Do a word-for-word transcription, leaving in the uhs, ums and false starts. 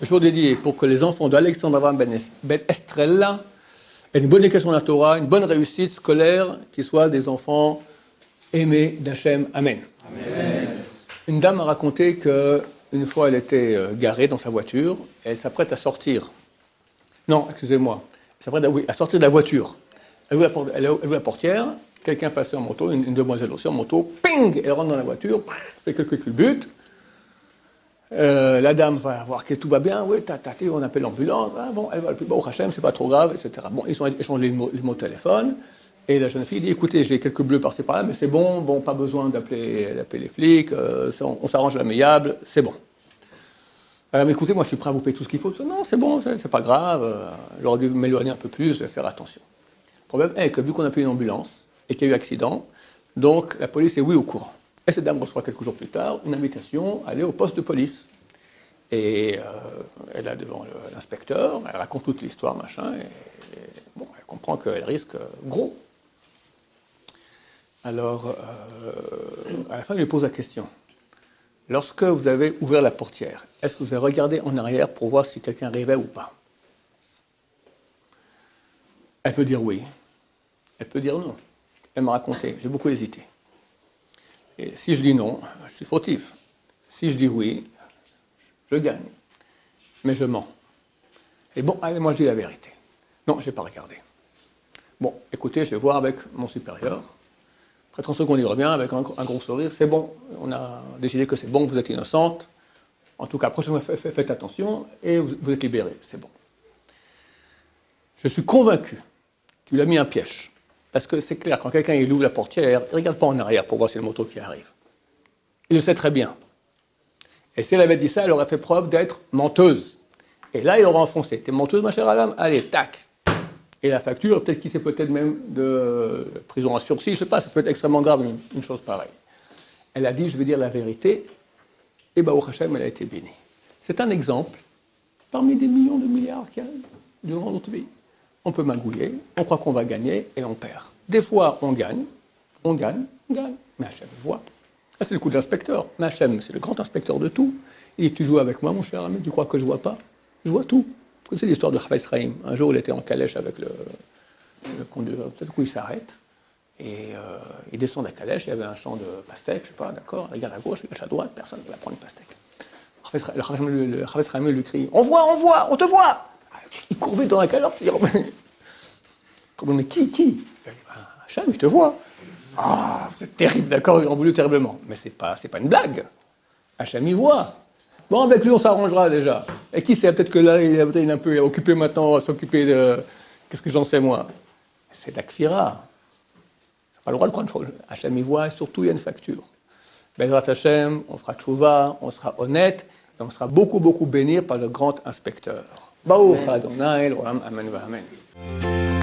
jour dédié pour que les enfants d'Alexandre Abraham Ben, Es- Ben Estrella aient une bonne éducation de la Torah, une bonne réussite scolaire, qu'ils soient des enfants aimés d'Hachem. Amen. Amen. Une dame a raconté qu'une fois elle était euh, garée dans sa voiture, et elle s'apprête à sortir. Non, excusez-moi. Elle s'apprête à, oui, à sortir de la voiture. Elle ouvre la, porte, elle ouvre la portière, quelqu'un passe en moto, une, une demoiselle aussi en moto, ping, elle rentre dans la voiture, fait quelques culbutes. Euh, la dame va voir que tout va bien, oui, tati, on appelle l'ambulance, ah, bon, elle va le plus bas au Hachem, c'est pas trop grave, et cetera. Bon, ils ont échangé le mot, le mot téléphone, et la jeune fille dit, écoutez, j'ai quelques bleus par-ci par-là, mais c'est bon, bon, pas besoin d'appeler, d'appeler les flics, euh, on, on s'arrange à l'amiable, c'est bon. Euh, mais écoutez, moi je suis prêt à vous payer tout ce qu'il faut. Non, c'est bon, c'est, c'est pas grave, euh, j'aurais dû m'éloigner un peu plus, faire attention. Le problème est que vu qu'on a appelé une ambulance, et qu'il y a eu accident, donc la police est oui au courant. Et cette dame reçoit quelques jours plus tard une invitation à aller au poste de police. Et euh, elle est devant le, l'inspecteur, elle raconte toute l'histoire, machin, et, et bon, elle comprend qu'elle risque gros. Alors, euh, à la fin, il lui pose la question. Lorsque vous avez ouvert la portière, est-ce que vous avez regardé en arrière pour voir si quelqu'un arrivait ou pas? Elle peut dire oui. Elle peut dire non. Elle m'a raconté, j'ai beaucoup hésité. Et si je dis non, je suis fautif. Si je dis oui, je gagne. Mais je mens. Et bon, allez, moi je dis la vérité. Non, je n'ai pas regardé. Bon, écoutez, je vais voir avec mon supérieur. Après trente secondes, il revient avec un, un gros sourire. C'est bon, on a décidé que c'est bon, vous êtes innocente. En tout cas, prochainement, faites attention et vous, vous êtes libérée. C'est bon. Je suis convaincu qu'il a mis un piège. Parce que c'est clair, quand quelqu'un il ouvre la portière, il ne regarde pas en arrière pour voir si c'est le moto qui arrive. Il le sait très bien. Et si elle avait dit ça, elle aurait fait preuve d'être menteuse. Et là, il aurait enfoncé. T'es menteuse, ma chère Adam? Allez, tac. Et la facture, peut-être qu'il sait peut-être même de prison à sursis, je ne sais pas, ça peut être extrêmement grave, une, une chose pareille. Elle a dit, je vais dire la vérité, et Baruch Hashem, elle a été bénie. C'est un exemple, parmi des millions de milliards qu'il y a durant notre vie. On peut magouiller, on croit qu'on va gagner, et on perd. Des fois, on gagne, on gagne, on gagne, mais Hashem voit. Ah, c'est le coup de l'inspecteur. Mais Hachem, c'est le grand inspecteur de tout. Il dit, tu joues avec moi, mon cher ami, tu crois que je ne vois pas? Je vois tout. C'est l'histoire de Chafetz Chaim. Un jour, il était en calèche avec le, le conducteur. Tout à coup, il s'arrête. Et euh, il descend de la calèche. Il y avait un champ de pastèques, je ne sais pas, d'accord. Il regarde à gauche, il regarde à droite, personne ne va prendre une pastèque. Le Chafetz Chaim lui crie, on voit, on voit, on te voit. Il court vite dans la calèche. Il dit, mais qui, qui? Hachem, il te voit. Ah, c'est terrible, d'accord, ils ont voulu terriblement. Mais ce n'est pas, c'est pas une blague. Hachem y voit. Bon, avec lui, on s'arrangera déjà. Et qui sait, peut-être que là, il est, il est un peu occupé maintenant à s'occuper de... Qu'est-ce que j'en sais, moi? C'est de la kfira. C'est pas le droit de prendre chose. Hachem y voit, et surtout, il y a une facture. Bezrat Hachem, on fera tchouva, on sera honnête, et on sera beaucoup, beaucoup béni par le grand inspecteur. Baruch Adonai, l'olam, amen, amen.